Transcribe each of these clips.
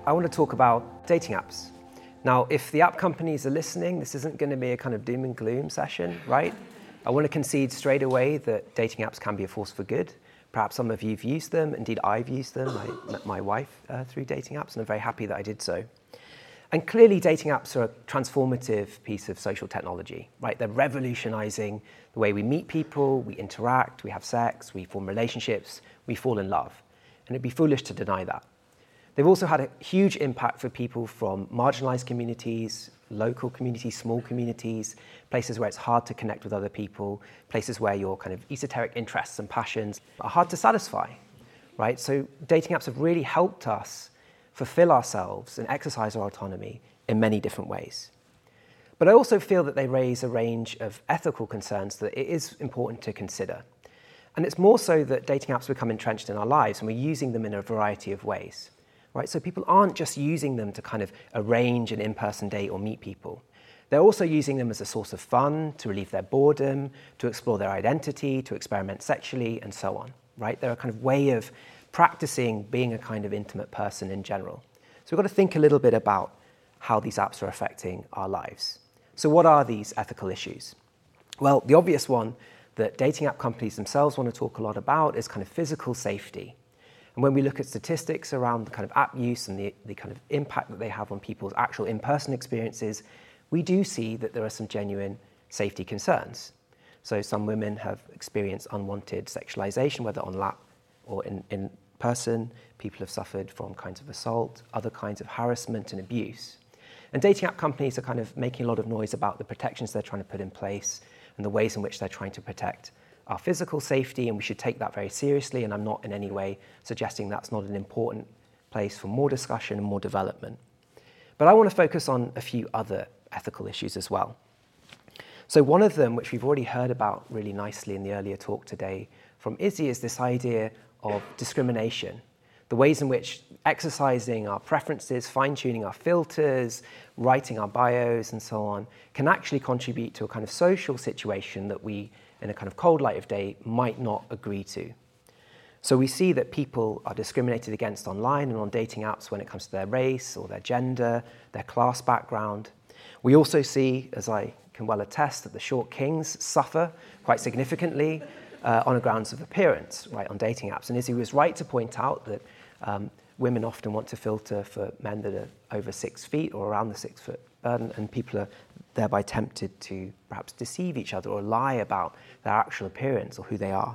I want to talk about dating apps. Now, if the app companies are listening, this isn't going to be a kind of doom and gloom session, right? I want to concede straight away that dating apps can be a force for good. Perhaps some of you have used them. Indeed, I've used them. I met my wife through dating apps, and I'm very happy that I did so. And clearly, dating apps are a transformative piece of social technology, right? They're revolutionizing the way we meet people, we interact, we have sex, we form relationships, we fall in love. And it'd be foolish to deny that. They've also had a huge impact for people from marginalized communities, local communities, small communities, places where it's hard to connect with other people, places where your kind of esoteric interests and passions are hard to satisfy, right? So dating apps have really helped us fulfill ourselves and exercise our autonomy in many different ways. But I also feel that they raise a range of ethical concerns that it is important to consider. And it's more so that dating apps become entrenched in our lives and we're using them in a variety of ways. Right? So people aren't just using them to kind of arrange an in-person date or meet people. They're also using them as a source of fun, to relieve their boredom, to explore their identity, to experiment sexually, and so on. Right? They're a kind of way of practicing being a kind of intimate person in general. So we've got to think a little bit about how these apps are affecting our lives. So what are these ethical issues? Well, the obvious one that dating app companies themselves want to talk a lot about is kind of physical safety. And when we look at statistics around the kind of app use and the kind of impact that they have on people's actual in-person experiences, we do see that there are some genuine safety concerns. So some women have experienced unwanted sexualization, whether on app or in person. People have suffered from kinds of assault, other kinds of harassment and abuse. And dating app companies are kind of making a lot of noise about the protections they're trying to put in place and the ways in which they're trying to protect our physical safety, and we should take that very seriously, and I'm not in any way suggesting that's not an important place for more discussion and more development. But I want to focus on a few other ethical issues as well. So one of them, which we've already heard about really nicely in the earlier talk today from Izzy, is this idea of discrimination, the ways in which exercising our preferences, fine-tuning our filters, writing our bios, and so on, can actually contribute to a kind of social situation that we, in a kind of cold light of day, might not agree to. So we see that people are discriminated against online and on dating apps when it comes to their race or their gender, their class background. We also see, as I can well attest, that the short kings suffer quite significantly on the grounds of appearance, right, on dating apps. And Izzy was right to point out that women often want to filter for men that are over 6 feet or around the 6 foot burden, and people are thereby tempted to perhaps deceive each other or lie about their actual appearance or who they are.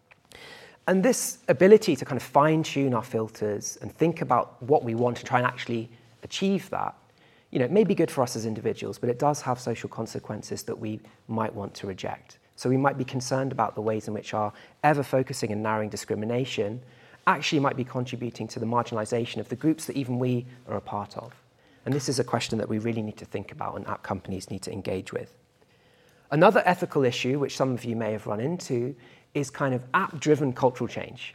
And this ability to kind of fine-tune our filters and think about what we want to try and actually achieve that, it may be good for us as individuals, but it does have social consequences that we might want to reject. So we might be concerned about the ways in which our ever-focusing and narrowing discrimination actually might be contributing to the marginalization of the groups that even we are a part of. And this is a question that we really need to think about and app companies need to engage with. Another ethical issue, which some of you may have run into, is kind of app-driven cultural change.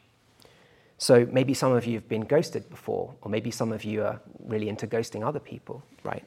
So maybe some of you have been ghosted before, or maybe some of you are really into ghosting other people, right?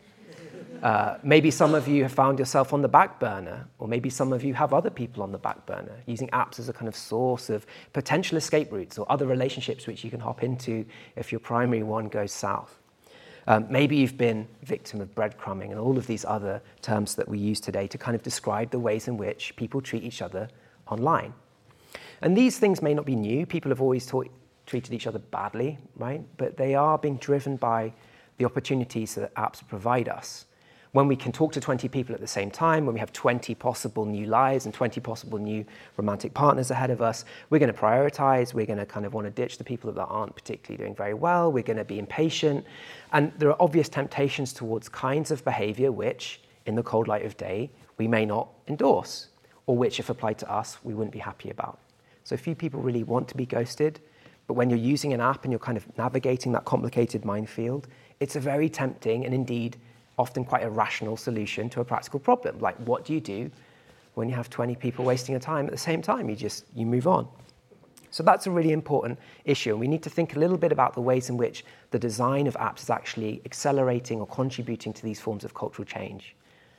Maybe some of you have found yourself on the back burner, or maybe some of you have other people on the back burner, using apps as a kind of source of potential escape routes or other relationships which you can hop into if your primary one goes south. Maybe you've been victim of breadcrumbing and all of these other terms that we use today to kind of describe the ways in which people treat each other online. And these things may not be new. People have always treated each other badly, right? But they are being driven by the opportunities that apps provide us. When we can talk to 20 people at the same time, when we have 20 possible new lives and 20 possible new romantic partners ahead of us, we're going to prioritize, we're going to kind of want to ditch the people that aren't particularly doing very well, we're going to be impatient, and there are obvious temptations towards kinds of behavior which, in the cold light of day, we may not endorse, or which, if applied to us, we wouldn't be happy about. So few people really want to be ghosted, but when you're using an app and you're kind of navigating that complicated minefield, it's a very tempting and indeed often quite a rational solution to a practical problem. Like, what do you do when you have 20 people wasting your time at the same time? You move on. So that's a really important issue, and we need to think a little bit about the ways in which the design of apps is actually accelerating or contributing to these forms of cultural change.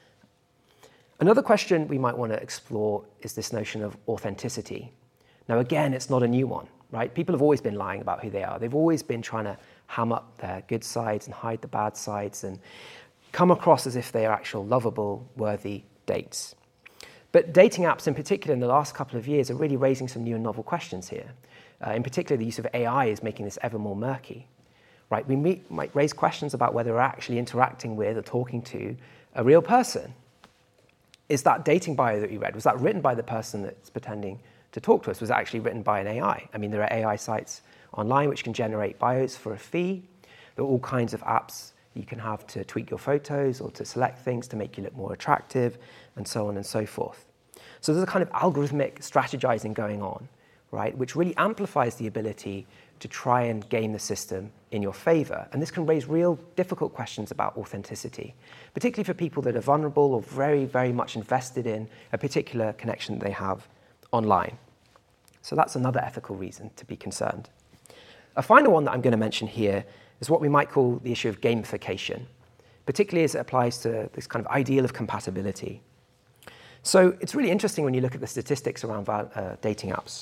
Another question we might want to explore is this notion of authenticity. Now, again, it's not a new one, right? People have always been lying about who they are. They've always been trying to ham up their good sides and hide the bad sides and come across as if they are actual lovable, worthy dates. But dating apps in particular in the last couple of years are really raising some new and novel questions here. In particular, the use of AI is making this ever more murky. Right? We might raise questions about whether we're actually interacting with or talking to a real person. Is that dating bio that we read, was that written by the person that's pretending to talk to us? Was it actually written by an AI? I mean, there are AI sites online which can generate bios for a fee. There are all kinds of apps you can have to tweak your photos or to select things to make you look more attractive, and so on and so forth. So there's a kind of algorithmic strategizing going on, right, which really amplifies the ability to try and game the system in your favor. And this can raise real difficult questions about authenticity, particularly for people that are vulnerable or very, very much invested in a particular connection that they have online. So that's another ethical reason to be concerned. A final one that I'm going to mention here is what we might call the issue of gamification, particularly as it applies to this kind of ideal of compatibility. So it's really interesting when you look at the statistics around dating apps.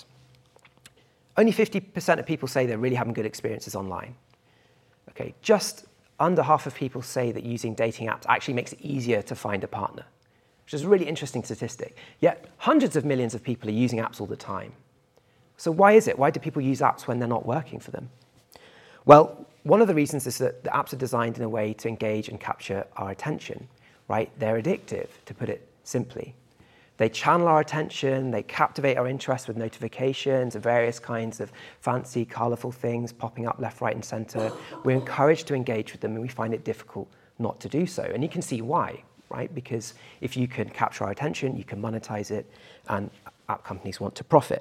Only 50% of people say they're really having good experiences online. Okay, just under half of people say that using dating apps actually makes it easier to find a partner, which is a really interesting statistic. Yet hundreds of millions of people are using apps all the time. So why is it? Why do people use apps when they're not working for them? Well, one of the reasons is that the apps are designed in a way to engage and capture our attention, right? They're addictive, to put it simply. They channel our attention, they captivate our interest with notifications and various kinds of fancy, colorful things popping up left, right, and center. We're encouraged to engage with them, and we find it difficult not to do so. And you can see why, right? Because if you can capture our attention, you can monetize it, and app companies want to profit.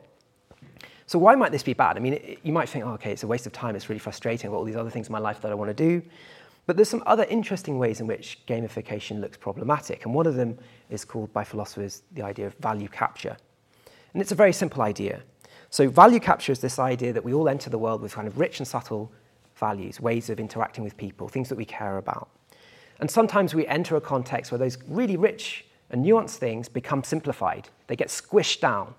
So why might this be bad? I mean, you might think, oh, okay, it's a waste of time, it's really frustrating, I've got all these other things in my life that I want to do. But there's some other interesting ways in which gamification looks problematic, and one of them is called by philosophers the idea of value capture. And it's a very simple idea. So value capture is this idea that we all enter the world with kind of rich and subtle values, ways of interacting with people, things that we care about. And sometimes we enter a context where those really rich and nuanced things become simplified. They get squished down.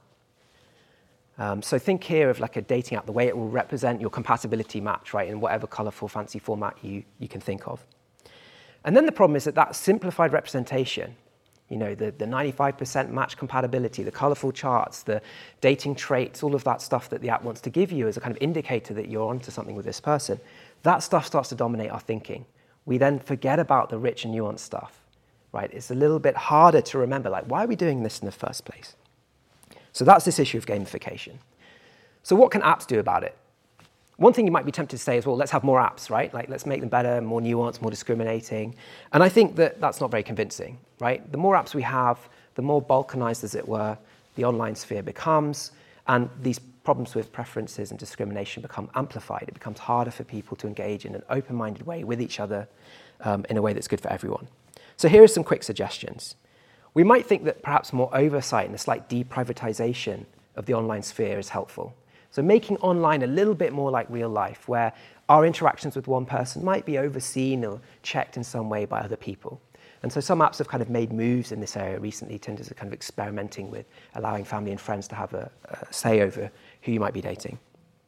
So think here of like a dating app, the way it will represent your compatibility match, right, in whatever colorful, fancy format you can think of. And then the problem is that simplified representation, you know, the 95% match compatibility, the colorful charts, the dating traits, all of that stuff that the app wants to give you as a kind of indicator that you're onto something with this person, that stuff starts to dominate our thinking. We then forget about the rich and nuanced stuff, right? It's a little bit harder to remember, like, why are we doing this in the first place? So that's this issue of gamification. So what can apps do about it? One thing you might be tempted to say is, well, let's have more apps, right? Like, let's make them better, more nuanced, more discriminating. And I think that that's not very convincing, right? The more apps we have, the more balkanized, as it were, the online sphere becomes, and these problems with preferences and discrimination become amplified. It becomes harder for people to engage in an open-minded way with each other in a way that's good for everyone. So here are some quick suggestions. We might think that perhaps more oversight and a slight deprivatization of the online sphere is helpful. So making online a little bit more like real life, where our interactions with one person might be overseen or checked in some way by other people. And so some apps have kind of made moves in this area recently, tended to kind of experimenting with allowing family and friends to have a say over who you might be dating.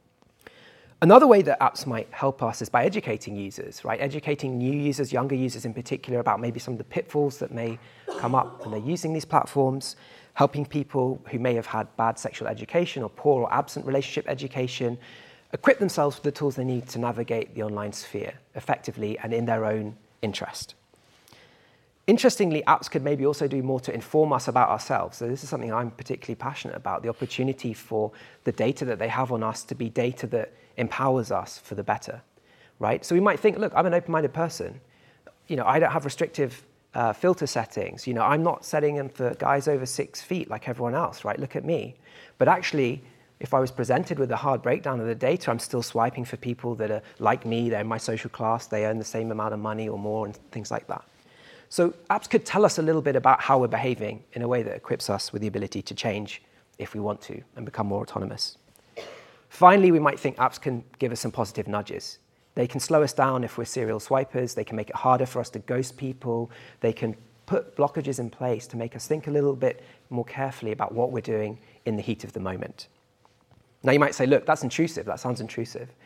Another way that apps might help us is by educating users, right? Educating new users, younger users in particular, about maybe some of the pitfalls that may come up when they're using these platforms, helping people who may have had bad sexual education or poor or absent relationship education equip themselves with the tools they need to navigate the online sphere effectively and in their own interest. Interestingly, apps could maybe also do more to inform us about ourselves. So this is something I'm particularly passionate about, the opportunity for the data that they have on us to be data that empowers us for the better, right? So we might think, look, I'm an open-minded person. You know, I don't have restrictive filter settings. You know, I'm not setting them for guys over 6 feet like everyone else, right? Look at me. But actually, if I was presented with a hard breakdown of the data, I'm still swiping for people that are like me, they're in my social class, they earn the same amount of money or more and things like that. So apps could tell us a little bit about how we're behaving in a way that equips us with the ability to change if we want to and become more autonomous. Finally, we might think apps can give us some positive nudges. They can slow us down if we're serial swipers. They can make it harder for us to ghost people. They can put blockages in place to make us think a little bit more carefully about what we're doing in the heat of the moment. Now, you might say, look, that's intrusive. That sounds intrusive.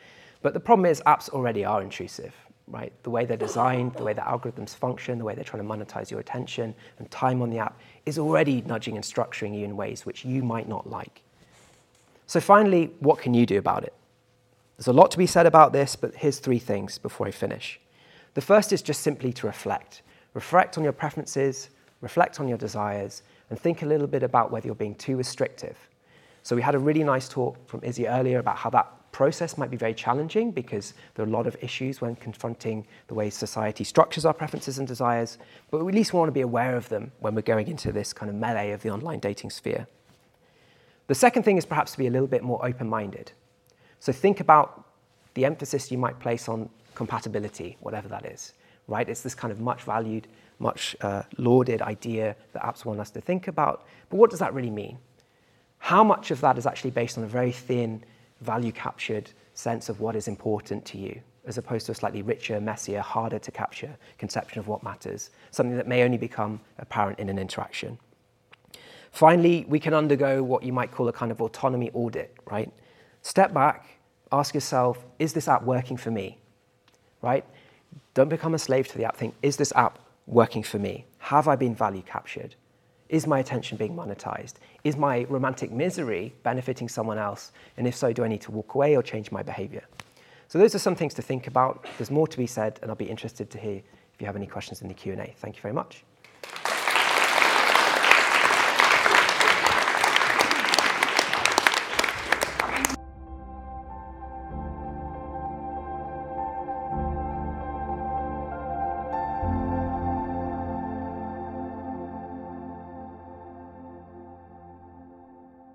But the problem is apps already are intrusive, right? The way they're designed, the way the algorithms function, the way they're trying to monetize your attention and time on the app is already nudging and structuring you in ways which you might not like. So finally, what can you do about it? There's a lot to be said about this, but here's 3 things before I finish. The first is just simply to reflect. Reflect on your preferences, reflect on your desires, and think a little bit about whether you're being too restrictive. So we had a really nice talk from Izzy earlier about how that process might be very challenging because there are a lot of issues when confronting the way society structures our preferences and desires, but we at least want to be aware of them when we're going into this kind of melee of the online dating sphere. The second thing is perhaps to be a little bit more open-minded. So think about the emphasis you might place on compatibility, whatever that is, right? It's this kind of much valued, much lauded idea that apps want us to think about, but what does that really mean? How much of that is actually based on a very thin, value-captured sense of what is important to you, as opposed to a slightly richer, messier, harder to capture conception of what matters, something that may only become apparent in an interaction. Finally, we can undergo what you might call a kind of autonomy audit, right? Step back, ask yourself, is this app working for me, right? Don't become a slave to the app. Think, is this app working for me? Have I been value captured? Is my attention being monetized? Is my romantic misery benefiting someone else? And if so, do I need to walk away or change my behavior? So those are some things to think about. There's more to be said, and I'll be interested to hear if you have any questions in the Q&A. Thank you very much.